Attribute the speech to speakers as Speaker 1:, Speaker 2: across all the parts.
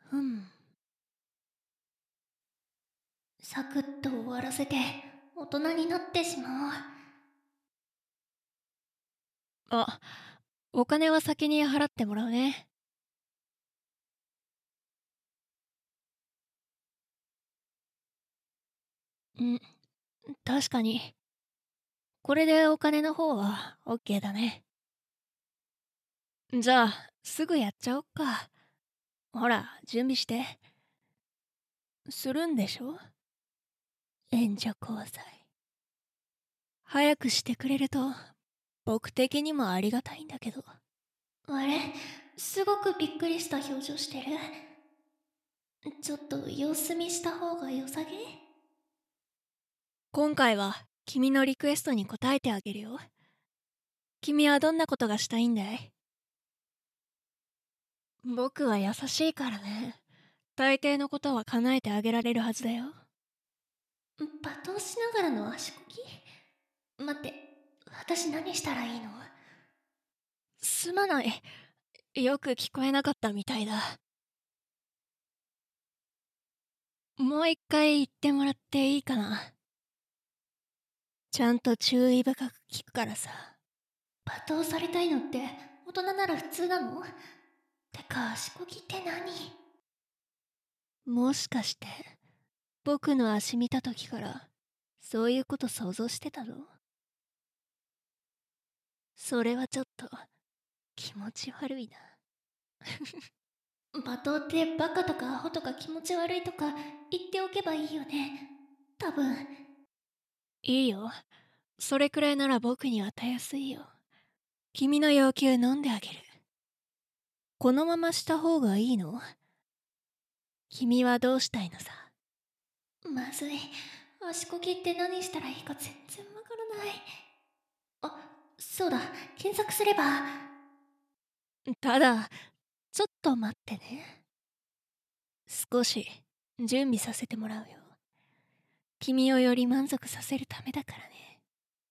Speaker 1: ふん。サクッと終わらせて大人になってしまう。
Speaker 2: あ、お金は先に払ってもらうね。ん、確かに。これでお金の方は OK だね。じゃあ、すぐやっちゃおっか。ほら、準備して。するんでしょ？援助交際。早くしてくれると、僕的にもありがたいんだけど。
Speaker 1: あれ、すごくびっくりした表情してる。ちょっと様子見した方が良さげ？
Speaker 2: 今回は、君のリクエストに応えてあげるよ。君はどんなことがしたいんだい？僕は優しいからね。大抵のことは叶えてあげられるはずだよ。
Speaker 1: 罵倒しながらの足こき？待って、私何したらいいの？
Speaker 2: すまない。よく聞こえなかったみたいだ。もう一回言ってもらっていいかな。ちゃんと注意深く聞くからさ。
Speaker 1: 罵倒されたいのって大人なら普通なの？てか足こきって何？
Speaker 2: もしかして、僕の足見た時から、そういうこと想像してたの？それはちょっと、気持ち悪いな。
Speaker 1: 罵倒ってバカとかアホとか気持ち悪いとか言っておけばいいよね。多分。
Speaker 2: いいよ。それくらいなら僕にはたやすいよ。君の要求飲んであげる。このまました方がいいの？君はどうしたいのさ。
Speaker 1: まずい。足こきって何したらいいか全然わからない。あ、そうだ。検索すれば。
Speaker 2: ただ、ちょっと待ってね。少し、準備させてもらうよ。君をより満足させるためだからね。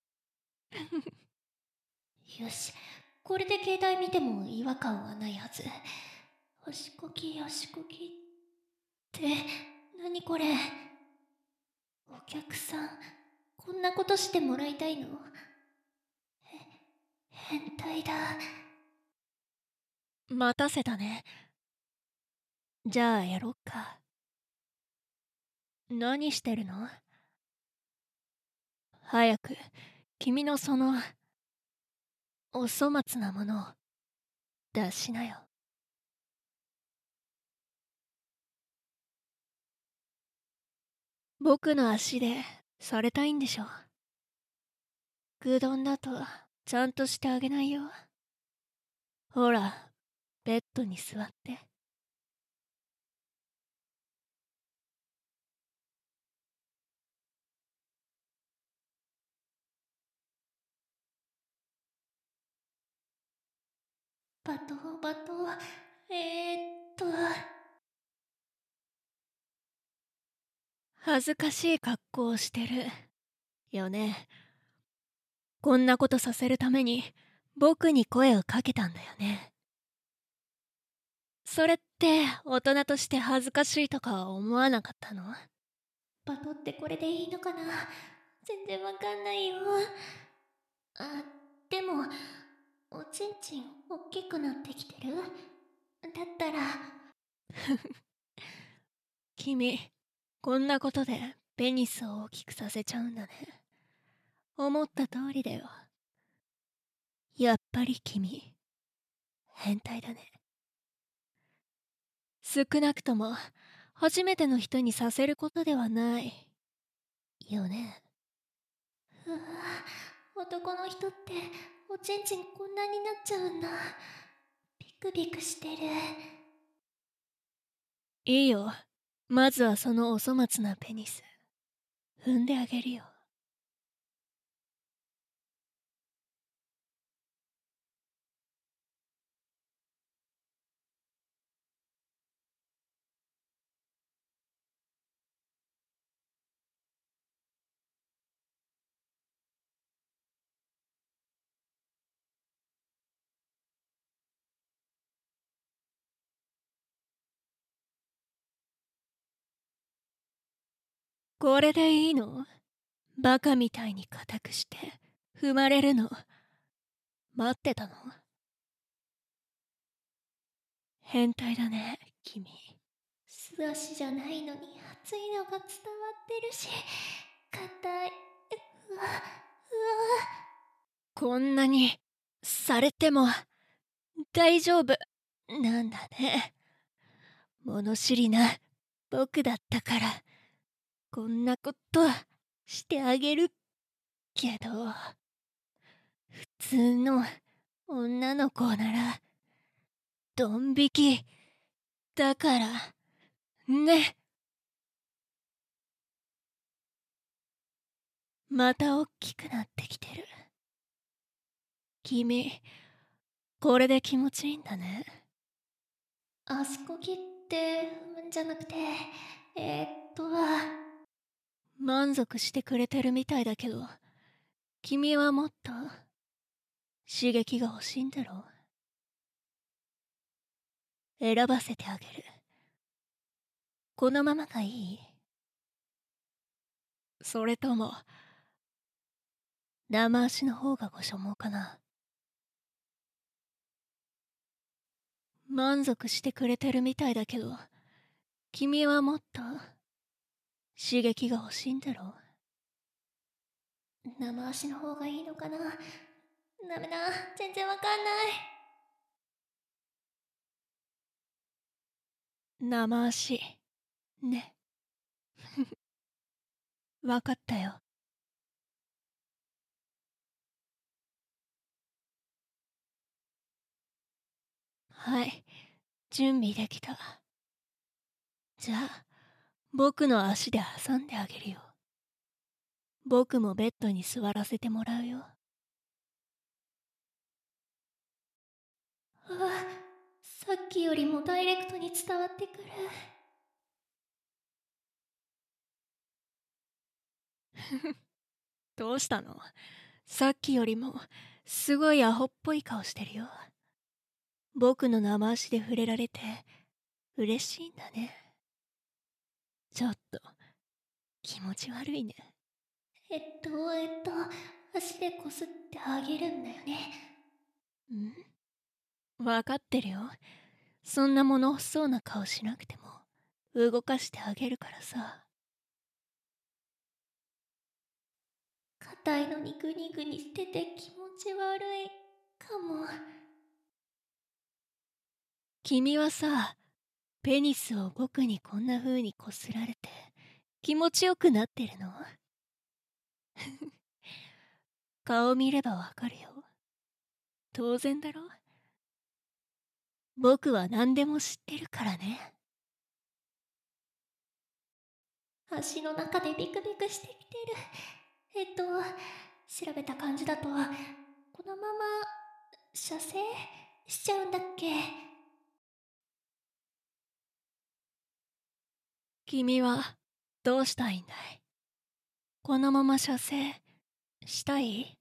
Speaker 1: よし。これで携帯見ても違和感はないはず。足こき、足こきって、何これ？お客さん、こんなことしてもらいたいの？変態だ。
Speaker 2: 待たせたね。じゃあやろっか。何してるの？早く、君のその、お粗末なものを出しなよ。僕の足でされたいんでしょ。空洞だとちゃんとしてあげないよ。ほら、ベッドに座って。
Speaker 1: 罵倒、罵倒、えーっと、
Speaker 2: 恥ずかしい格好をしてる。よね。こんなことさせるために僕に声をかけたんだよね。それって大人として恥ずかしいとか思わなかったの？
Speaker 1: 罵倒ってこれでいいのかな？全然わかんないよ。あ、でも、おちんちんおっきくなってきてる？だったら、
Speaker 2: 君、こんなことでペニスを大きくさせちゃうんだね。思った通りだよ。やっぱり君、変態だね。少なくとも、初めての人にさせることではない。よね。
Speaker 1: うわ男の人っておちんちんこんなになっちゃうんだ。ビクビクしてる。
Speaker 2: いいよ。まずはそのお粗末なペニス、踏んであげるよ。 これでいいの？バカみたいに固くして踏まれるの待ってたの？変態だね、君。
Speaker 1: 素足じゃないのに熱いのが伝わってるし、硬い。うわ、
Speaker 2: こんなにされても大丈夫なんだね。物知りな僕だったからこんなことしてあげるけど、普通の女の子ならドン引きだからね。また大きくなってきてる。君、これで気持ちいいんだね。
Speaker 1: 足こぎって踏むんじゃなくて、
Speaker 2: 満足してくれてるみたいだけど、君はもっと刺激が欲しいんだろう。選ばせてあげる。このままがいい？それとも生足の方がご所望かな。満足してくれてるみたいだけど、君はもっと刺激が欲しいんだろう。
Speaker 1: 生足の方がいいのかな。ダメだ、全然わかんない。
Speaker 2: 生足ね。わかったよ。はい、準備できた。じゃあ僕の足で挟んであげるよ。僕もベッドに座らせてもらうよ。
Speaker 1: さっきよりもダイレクトに伝わってくる。
Speaker 2: どうしたの？さっきよりもすごいアホっぽい顔してるよ。僕の生足で触れられて嬉しいんだね。ちょっと気持ち悪いね。
Speaker 1: 足でこすってあげるんだよね。
Speaker 2: わかってるよ。そんな物欲しそうな顔しなくても動かしてあげるからさ。
Speaker 1: 硬いのにグニグニしてて気持ち悪いかも。
Speaker 2: 君はさ、ペニスを僕にこんな風にこすられて気持ちよくなってるの？顔見ればわかるよ。当然だろ。僕は何でも知ってるからね。
Speaker 1: 足の中でビクビクしてきてる。調べた感じだとこのまま射精しちゃうんだっけ。
Speaker 2: 君はどうしたいんだい？このまま射精したい？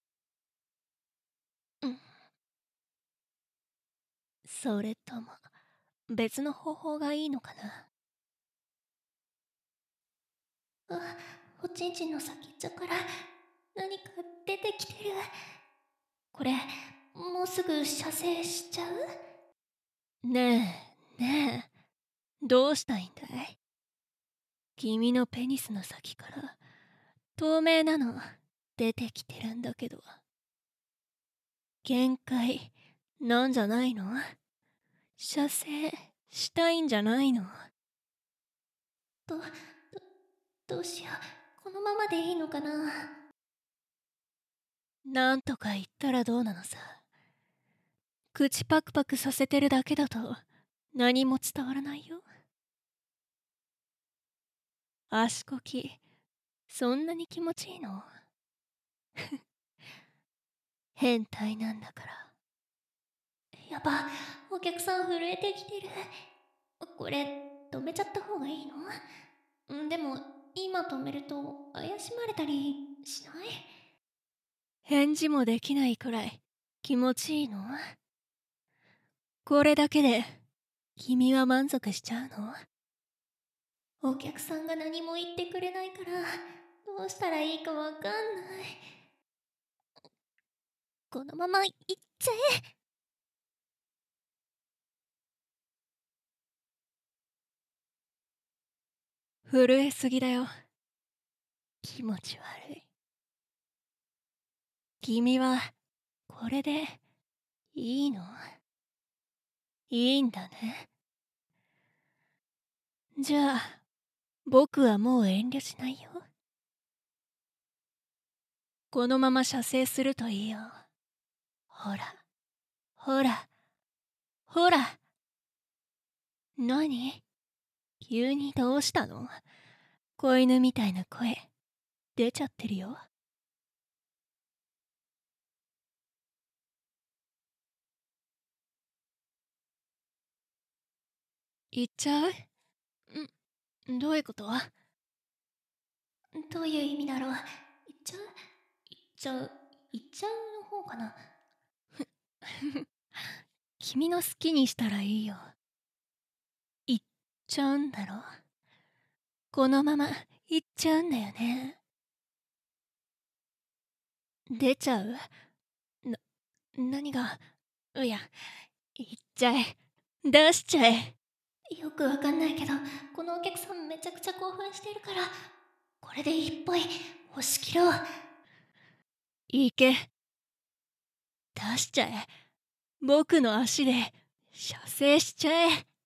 Speaker 2: それとも別の方法がいいのかな？
Speaker 1: おちんちんの先っちょから何か出てきてる。これもうすぐ射精しちゃう？
Speaker 2: ねえねえ、どうしたいんだい？君のペニスの先から透明なの出てきてるんだけど、限界なんじゃないの？射精したいんじゃないの？
Speaker 1: どどうしよう、このままでいいのかな。
Speaker 2: なんとか言ったらどうなのさ。口パクパクさせてるだけだと何も伝わらないよ。足こきそんなに気持ちいいの？変態なんだから。
Speaker 1: やば、お客さん震えてきてる。これ止めちゃった方がいいの？でも今止めると怪しまれたりしない？
Speaker 2: 返事もできないくらい気持ちいいの？これだけで君は満足しちゃうの？
Speaker 1: お客さんが何も言ってくれないからどうしたらいいかわかんない。このまま行っちゃえ。
Speaker 2: 震えすぎだよ。気持ち悪い。君はこれでいいの？いいんだね。じゃあ僕はもう遠慮しないよ。このまま射精するといいよ。ほらほらほら。何？急にどうしたの？子犬みたいな声出ちゃってるよ。行っちゃう？どういうこと？
Speaker 1: どういう意味だろう。行っちゃう行っちゃう行っちゃうの方かな。
Speaker 2: 君の好きにしたらいいよ。行っちゃうんだろ？このまま行っちゃうんだよね。出ちゃう？何が？いや、行っちゃえ。出しちゃえ。
Speaker 1: よくわかんないけど、このお客さんめちゃくちゃ興奮してるから、これでいいっぽい。押し切ろう。
Speaker 2: 行け。出しちゃえ。僕の足で射精しちゃえ。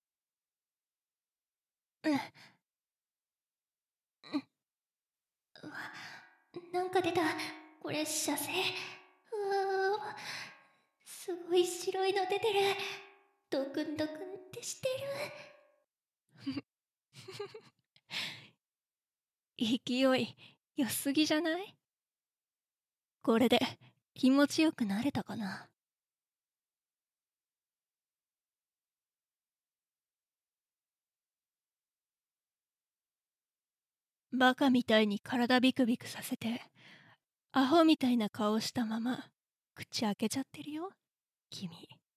Speaker 1: なんか出た。これ射精。うわ、すごい白いの出てる。ドクンドクンってしてる。
Speaker 2: 勢い良すぎじゃない？これで気持ちよくなれたかな？バカみたいに体ビクビクさせてアホみたいな顔したまま口開けちゃってるよ君。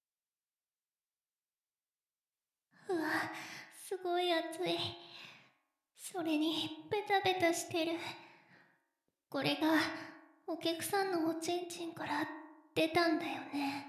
Speaker 1: うわ、すごい熱い。それにベタベタしてる。これがお客さんのおちんちんから出たんだよね。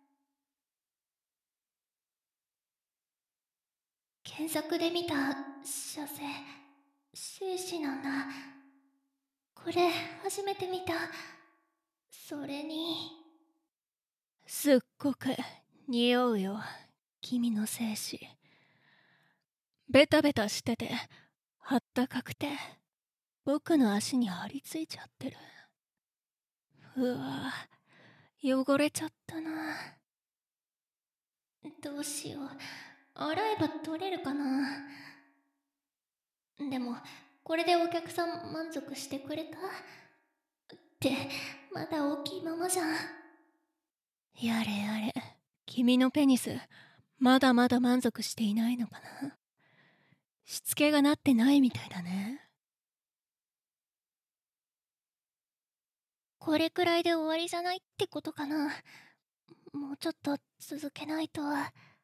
Speaker 1: 検索で見た射精、精子なんだ。これ初めて見た。それに
Speaker 2: すっごく匂うよ君の精子。ベタベタしててあったかくて僕の足に張り付いちゃってる。うわ、汚れちゃったな。
Speaker 1: どうしよう。洗えば取れるかな。でもこれでお客さん満足してくれた？ってまだ大きいままじゃん。
Speaker 2: やれやれ、君のペニスまだまだ満足していないのかな。しつけがなってないみたいだね。
Speaker 1: これくらいで終わりじゃないってことかな。もうちょっと続けないと。